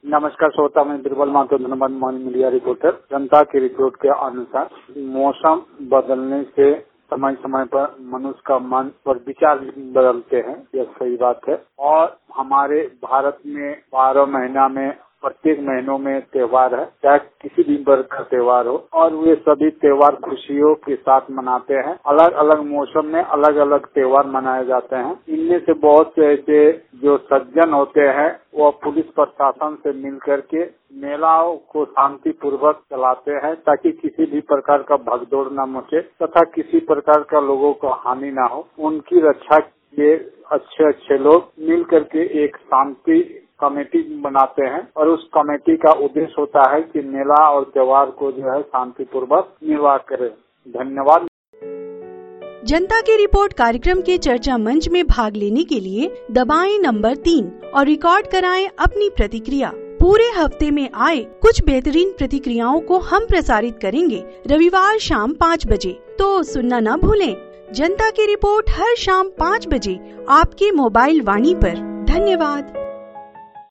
नमस्कार श्रोता, मैं Birbal Mahto Dhanbad morning media reporter. जनता की रिपोर्ट के अनुसार मौसम बदलने से समय समय पर मनुष्य का मन और विचार बदलते हैं, यह सही बात है। और हमारे भारत में 12 महीना में प्रत्येक महीनों में त्योहार है, चाहे किसी भी वर्ग का त्योहार हो, और वे सभी त्योहार खुशियों के साथ मनाते हैं। अलग अलग मौसम में अलग अलग त्योहार मनाए जाते हैं। इनमें से बहुत से ऐसे जो सज्जन होते हैं वो पुलिस प्रशासन से मिल करके मेलाओं को शांति पूर्वक चलाते हैं, ताकि किसी भी प्रकार का भगदौड़ न मचे तथा किसी प्रकार का लोगों को हानि न हो। उनकी रक्षा के लिए अच्छे लोग मिल करके एक शांति कमेटी बनाते हैं, और उस कमेटी का उद्देश्य होता है कि मेला और त्योहार को जो है शांतिपूर्वक निर्वाह करें। धन्यवाद। जनता की रिपोर्ट कार्यक्रम के चर्चा मंच में भाग लेने के लिए दबाएं नंबर 3 और रिकॉर्ड कराएं अपनी प्रतिक्रिया। पूरे हफ्ते में आए कुछ बेहतरीन प्रतिक्रियाओं को हम प्रसारित करेंगे रविवार शाम 5 बजे, तो सुनना न भूलें। जनता की रिपोर्ट हर शाम 5 बजे आपके मोबाइल वाणी पर। धन्यवाद।